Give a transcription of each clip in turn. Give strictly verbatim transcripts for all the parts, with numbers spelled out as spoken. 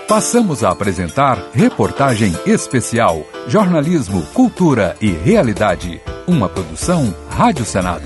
Passamos a apresentar Reportagem Especial, Jornalismo, Cultura e Realidade. Uma produção Rádio Senado.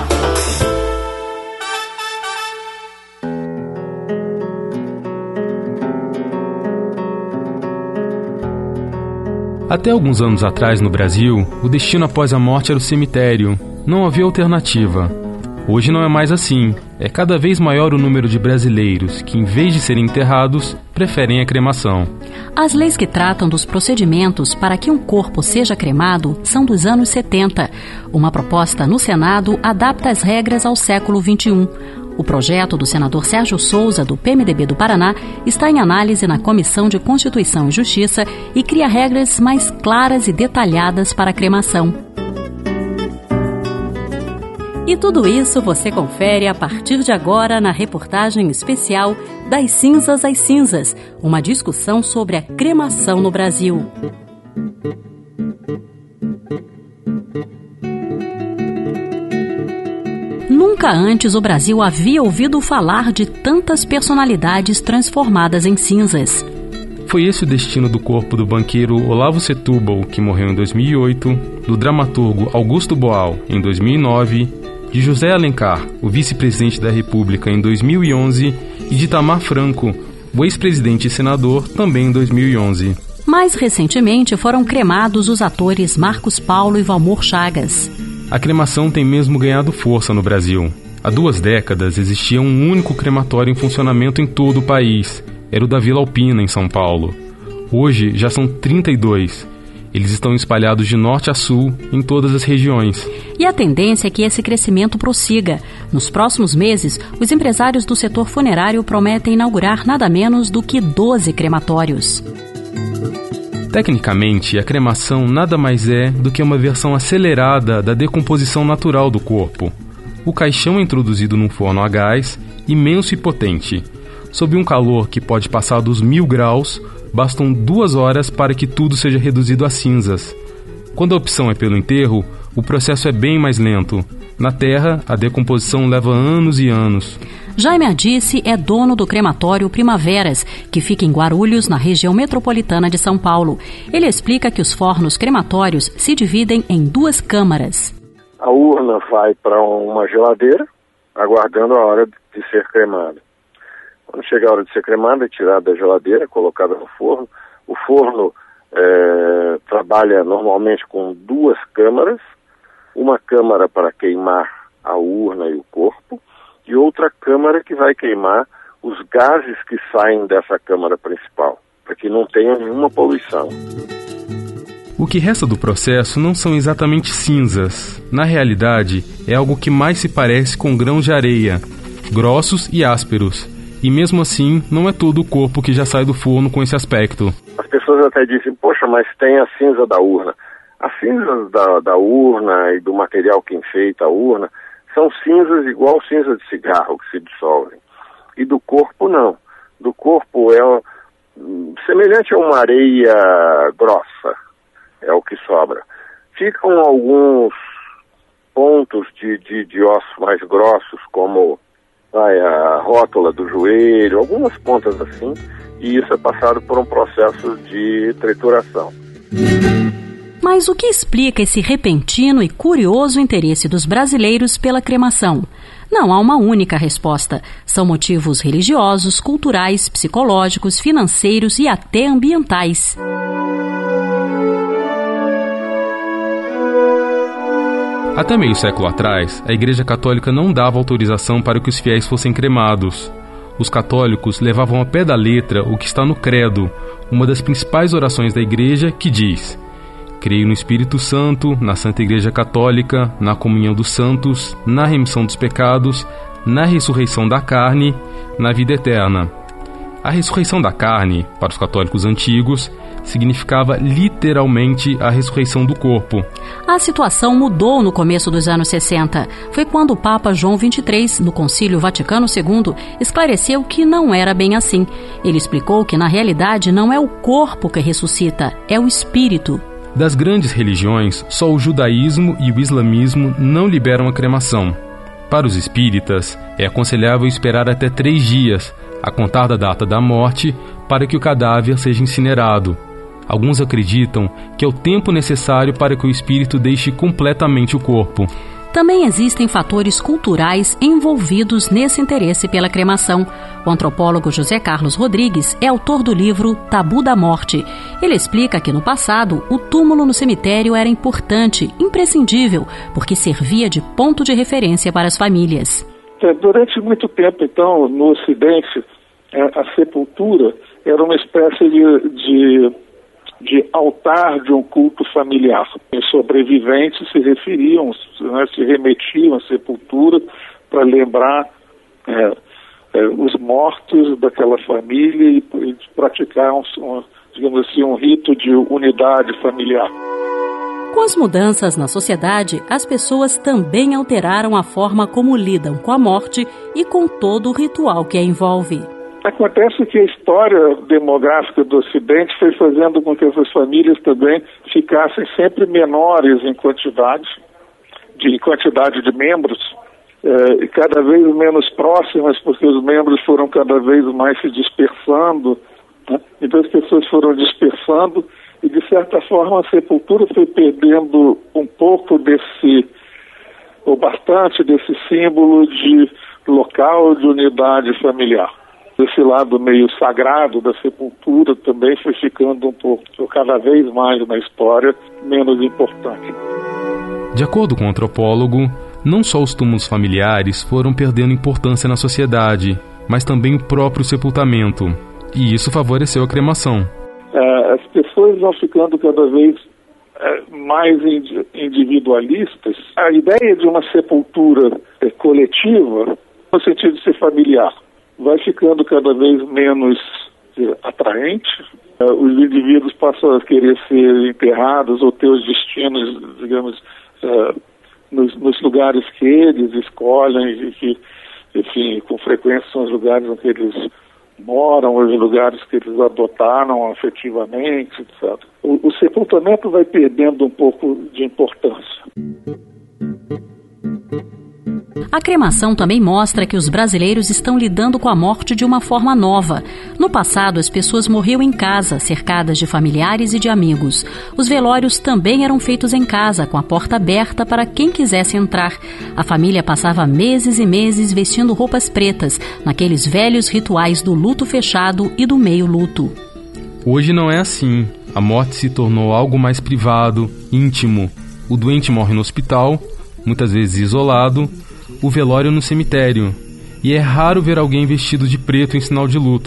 Até alguns anos atrás no Brasil, o destino após a morte era o cemitério. Não havia alternativa. Hoje não é mais assim. É cada vez maior o número de brasileiros que, em vez de serem enterrados, preferem a cremação. As leis que tratam dos procedimentos para que um corpo seja cremado são dos anos setenta. Uma proposta no Senado adapta as regras ao século vinte e um. O projeto do senador Sérgio Souza, do P M D B do Paraná, está em análise na Comissão de Constituição e Justiça e cria regras mais claras e detalhadas para a cremação. E tudo isso você confere a partir de agora na reportagem especial Das Cinzas às Cinzas, uma discussão sobre a cremação no Brasil. Nunca antes o Brasil havia ouvido falar de tantas personalidades transformadas em cinzas. Foi esse o destino do corpo do banqueiro Olavo Setúbal, que morreu em dois mil e oito, do dramaturgo Augusto Boal, em dois mil e nove, de José Alencar, o vice-presidente da República, em dois mil e onze, e de Itamar Franco, o ex-presidente e senador, também em dois mil e onze. Mais recentemente foram cremados os atores Marcos Paulo e Valmor Chagas. A cremação tem mesmo ganhado força no Brasil. Há duas décadas existia um único crematório em funcionamento em todo o país. Era o da Vila Alpina, em São Paulo. Hoje já são trinta e dois. Eles estão espalhados de norte a sul, em todas as regiões. E a tendência é que esse crescimento prossiga. Nos próximos meses, os empresários do setor funerário prometem inaugurar nada menos do que doze crematórios. Tecnicamente, a cremação nada mais é do que uma versão acelerada da decomposição natural do corpo. O caixão é introduzido num forno a gás, imenso e potente. Sob um calor que pode passar dos mil graus, bastam duas horas para que tudo seja reduzido a cinzas. Quando a opção é pelo enterro, o processo é bem mais lento. Na terra, a decomposição leva anos e anos. Jaime Adice é dono do crematório Primaveras, que fica em Guarulhos, na região metropolitana de São Paulo. Ele explica que os fornos crematórios se dividem em duas câmaras. A urna vai para uma geladeira, aguardando a hora de ser cremada. Quando chega a hora de ser cremada, é tirada da geladeira, colocada no forno. O forno é, trabalha normalmente com duas câmaras, uma câmara para queimar a urna e o corpo, e outra câmara que vai queimar os gases que saem dessa câmara principal, para que não tenha nenhuma poluição. O que resta do processo não são exatamente cinzas. Na realidade, é algo que mais se parece com grãos de areia, grossos e ásperos. E mesmo assim, não é todo o corpo que já sai do forno com esse aspecto. As pessoas até dizem, poxa, mas tem a cinza da urna. As cinzas da, da urna e do material que enfeita a urna são cinzas igual cinza de cigarro que se dissolvem. E do corpo não. Do corpo é um, semelhante a uma areia grossa, é o que sobra. Ficam alguns pontos de, de, de ossos mais grossos, como vai, a rótula do joelho, algumas pontas assim, e isso é passado por um processo de trituração. Mas o que explica esse repentino e curioso interesse dos brasileiros pela cremação? Não há uma única resposta. São motivos religiosos, culturais, psicológicos, financeiros e até ambientais. Até meio século atrás, a Igreja Católica não dava autorização para que os fiéis fossem cremados. Os católicos levavam ao pé da letra o que está no Credo, uma das principais orações da Igreja, que diz: creio no Espírito Santo, na Santa Igreja Católica, na comunhão dos santos, na remissão dos pecados, na ressurreição da carne, na vida eterna. A ressurreição da carne, para os católicos antigos, significava literalmente a ressurreição do corpo. A situação mudou no começo dos anos sessenta. Foi quando o Papa João vinte e três, no Concílio Vaticano segundo, esclareceu que não era bem assim. Ele explicou que, na realidade, não é o corpo que ressuscita, é o espírito. Das grandes religiões, só o judaísmo e o islamismo não liberam a cremação. Para os espíritas, é aconselhável esperar até três dias, a contar da data da morte, para que o cadáver seja incinerado. Alguns acreditam que é o tempo necessário para que o espírito deixe completamente o corpo. Também existem fatores culturais envolvidos nesse interesse pela cremação. O antropólogo José Carlos Rodrigues é autor do livro Tabu da Morte. Ele explica que no passado o túmulo no cemitério era importante, imprescindível, porque servia de ponto de referência para as famílias. Durante muito tempo, então, no Ocidente, a sepultura era uma espécie de, de, de altar de um culto familiar. Os sobreviventes se referiam, né, se remetiam à sepultura para lembrar é, é, os mortos daquela família e, e praticar, um, um, digamos assim, um rito de unidade familiar. Com as mudanças na sociedade, as pessoas também alteraram a forma como lidam com a morte e com todo o ritual que a envolve. Acontece que a história demográfica do Ocidente foi fazendo com que essas famílias também ficassem sempre menores em quantidade, de, em quantidade de membros, eh, e cada vez menos próximas, porque os membros foram cada vez mais se dispersando, né? Então as pessoas foram dispersando e, de certa forma, a sepultura foi perdendo um pouco desse, ou bastante desse símbolo de local de unidade familiar. Esse lado meio sagrado da sepultura também foi ficando um pouco, cada vez mais na história, menos importante. De acordo com o antropólogo, não só os túmulos familiares foram perdendo importância na sociedade, mas também o próprio sepultamento. E isso favoreceu a cremação. As pessoas vão ficando cada vez mais individualistas. A ideia de uma sepultura coletiva, no sentido de ser familiar, vai ficando cada vez menos atraente. Os indivíduos passam a querer ser enterrados ou ter os destinos, digamos, nos, nos lugares que eles escolhem e que, enfim, com frequência são os lugares onde eles moram, os lugares que eles adotaram afetivamente, etcétera. O, o sepultamento vai perdendo um pouco de importância. A cremação também mostra que os brasileiros estão lidando com a morte de uma forma nova. No passado, as pessoas morriam em casa, cercadas de familiares e de amigos. Os velórios também eram feitos em casa, com a porta aberta para quem quisesse entrar. A família passava meses e meses vestindo roupas pretas, naqueles velhos rituais do luto fechado e do meio-luto. Hoje não é assim. A morte se tornou algo mais privado, íntimo. O doente morre no hospital, muitas vezes isolado, o velório no cemitério, e é raro ver alguém vestido de preto em sinal de luto.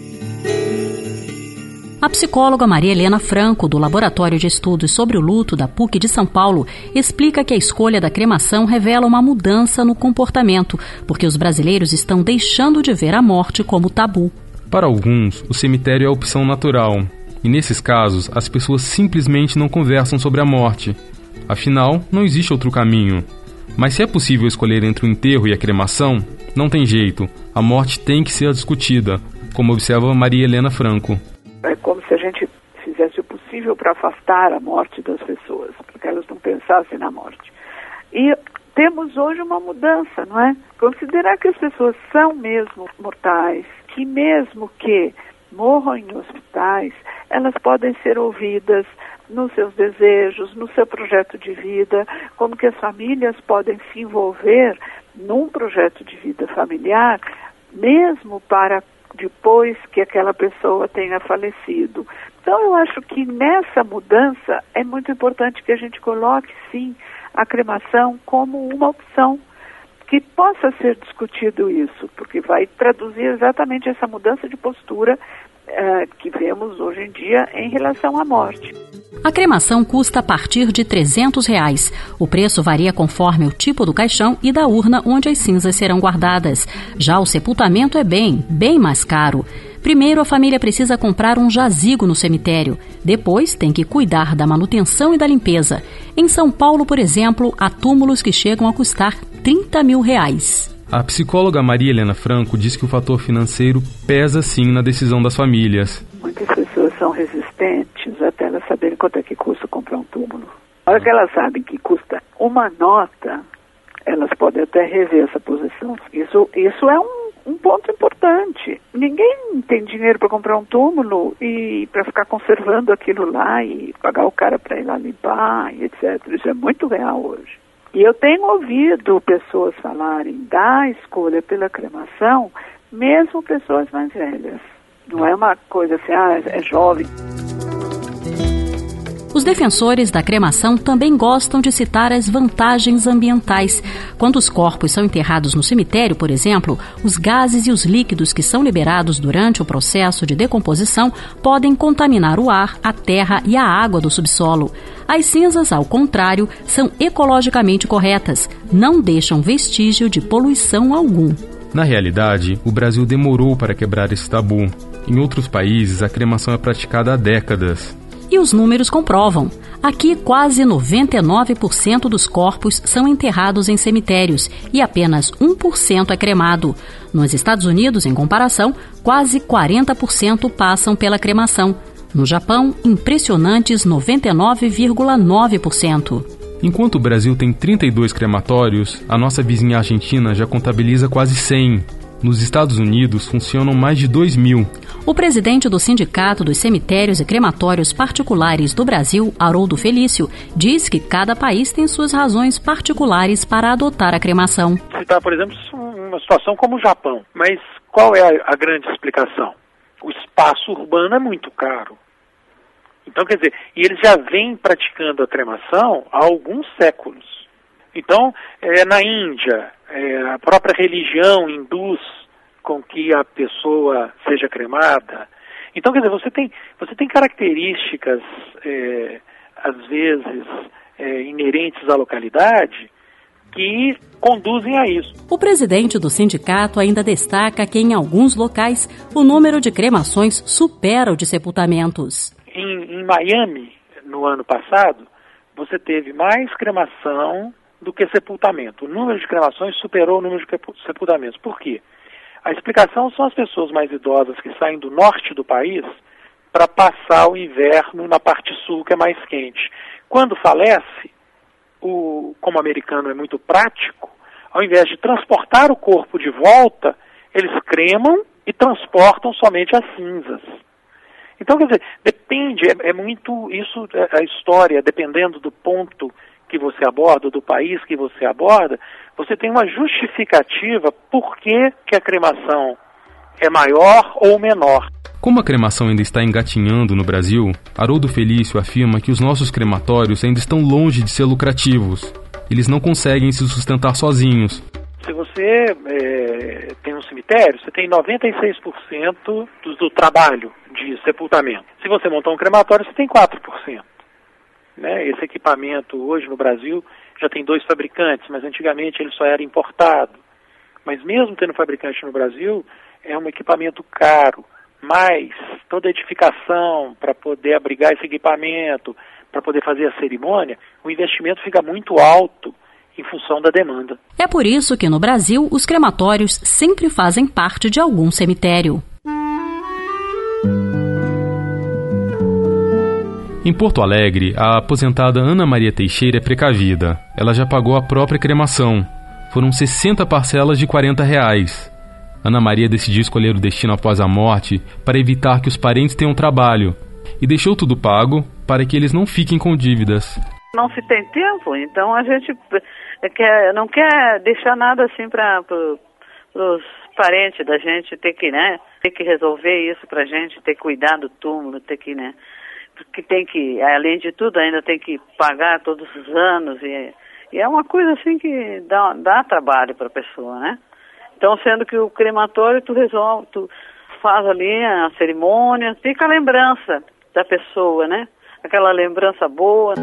A psicóloga Maria Helena Franco, do Laboratório de Estudos sobre o Luto da P U C de São Paulo, explica que a escolha da cremação revela uma mudança no comportamento, porque os brasileiros estão deixando de ver a morte como tabu. Para alguns, o cemitério é a opção natural, e nesses casos, as pessoas simplesmente não conversam sobre a morte. Afinal, não existe outro caminho. Mas se é possível escolher entre o enterro e a cremação, não tem jeito. A morte tem que ser discutida, como observa Maria Helena Franco. É como se a gente fizesse o possível para afastar a morte das pessoas, para que elas não pensassem na morte. E temos hoje uma mudança, não é? Considerar que as pessoas são mesmo mortais, que mesmo que morram em hospitais, elas podem ser ouvidas nos seus desejos, no seu projeto de vida, como que as famílias podem se envolver num projeto de vida familiar, mesmo para depois que aquela pessoa tenha falecido. Então eu acho que nessa mudança é muito importante que a gente coloque, sim, a cremação como uma opção, que possa ser discutido isso, porque vai traduzir exatamente essa mudança de postura Uh, que vemos hoje em dia em relação à morte. A cremação custa a partir de trezentos reais. O preço varia conforme o tipo do caixão e da urna onde as cinzas serão guardadas. Já o sepultamento é bem, bem mais caro. Primeiro, a família precisa comprar um jazigo no cemitério. Depois, tem que cuidar da manutenção e da limpeza. Em São Paulo, por exemplo, há túmulos que chegam a custar trinta mil reais. A psicóloga Maria Helena Franco diz que o fator financeiro pesa sim na decisão das famílias. Muitas pessoas são resistentes até elas saberem quanto é que custa comprar um túmulo. Na hora que elas sabem que custa uma nota, elas podem até rever essa posição. Isso, isso é um, um ponto importante. Ninguém tem dinheiro para comprar um túmulo e para ficar conservando aquilo lá e pagar o cara para ir lá limpar, e etcétera. Isso é muito real hoje. E eu tenho ouvido pessoas falarem da escolha pela cremação, mesmo pessoas mais velhas. Não é uma coisa assim, ah, é jovem. Os defensores da cremação também gostam de citar as vantagens ambientais. Quando os corpos são enterrados no cemitério, por exemplo, os gases e os líquidos que são liberados durante o processo de decomposição podem contaminar o ar, a terra e a água do subsolo. As cinzas, ao contrário, são ecologicamente corretas, não deixam vestígio de poluição algum. Na realidade, o Brasil demorou para quebrar esse tabu. Em outros países, a cremação é praticada há décadas. E os números comprovam. Aqui, quase noventa e nove por cento dos corpos são enterrados em cemitérios e apenas um por cento é cremado. Nos Estados Unidos, em comparação, quase quarenta por cento passam pela cremação. No Japão, impressionantes noventa e nove vírgula nove por cento. Enquanto o Brasil tem trinta e dois crematórios, a nossa vizinha Argentina já contabiliza quase cem. Nos Estados Unidos, funcionam mais de dois mil. O presidente do Sindicato dos Cemitérios e Crematórios Particulares do Brasil, Haroldo Felício, diz que cada país tem suas razões particulares para adotar a cremação. Citar, por exemplo, uma situação como o Japão. Mas qual é a, a grande explicação? O espaço urbano é muito caro. Então, quer dizer, e eles já vêm praticando a cremação há alguns séculos. Então, é, na Índia, é, a própria religião induz com que a pessoa seja cremada. Então, quer dizer, você tem, você tem características, é, às vezes, é, inerentes à localidade, que conduzem a isso. O presidente do sindicato ainda destaca que, em alguns locais, o número de cremações supera o de sepultamentos. Em, em Miami, no ano passado, você teve mais cremação do que sepultamento. O número de cremações superou o número de sepultamentos. Por quê? A explicação são as pessoas mais idosas que saem do norte do país para passar o inverno na parte sul, que é mais quente. Quando falece, o, como o americano é muito prático, ao invés de transportar o corpo de volta, eles cremam e transportam somente as cinzas. Então, quer dizer, depende, é, é muito, isso é a história, dependendo do ponto que você aborda, do país que você aborda, você tem uma justificativa por que, que a cremação é maior ou menor. Como a cremação ainda está engatinhando no Brasil, Haroldo Felício afirma que os nossos crematórios ainda estão longe de ser lucrativos. Eles não conseguem se sustentar sozinhos. Se você é, tem um cemitério, você tem noventa e seis por cento do, do trabalho de sepultamento. Se você montar um crematório, você tem quatro por cento. Né? Esse equipamento hoje no Brasil já tem dois fabricantes, mas antigamente ele só era importado. Mas mesmo tendo fabricante no Brasil, é um equipamento caro, mas toda a edificação para poder abrigar esse equipamento, para poder fazer a cerimônia, o investimento fica muito alto em função da demanda. É por isso que no Brasil os crematórios sempre fazem parte de algum cemitério. Em Porto Alegre, a aposentada Ana Maria Teixeira é precavida. Ela já pagou a própria cremação. Foram sessenta parcelas de quarenta reais. Ana Maria decidiu escolher o destino após a morte para evitar que os parentes tenham trabalho e deixou tudo pago para que eles não fiquem com dívidas. Não se tem tempo, então a gente quer, não quer deixar nada assim para os parentes da gente ter que, né, ter que resolver isso para a gente, ter que cuidar do túmulo, ter que, né, porque tem que, além de tudo, ainda tem que pagar todos os anos e, e é uma coisa assim que dá, dá trabalho para a pessoa, né? Então, sendo que o crematório tu resolve, tu faz ali a cerimônia, fica a lembrança da pessoa, né? Aquela lembrança boa.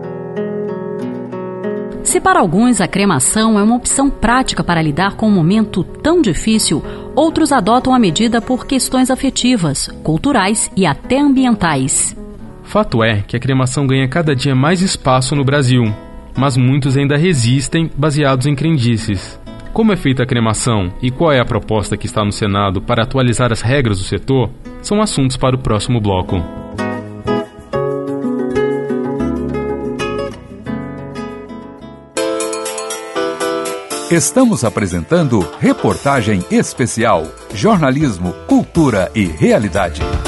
Se para alguns a cremação é uma opção prática para lidar com um momento tão difícil, outros adotam a medida por questões afetivas, culturais e até ambientais. Fato é que a cremação ganha cada dia mais espaço no Brasil, mas muitos ainda resistem baseados em crendices. Como é feita a cremação e qual é a proposta que está no Senado para atualizar as regras do setor, são assuntos para o próximo bloco. Estamos apresentando Reportagem Especial, Jornalismo, Cultura e Realidade.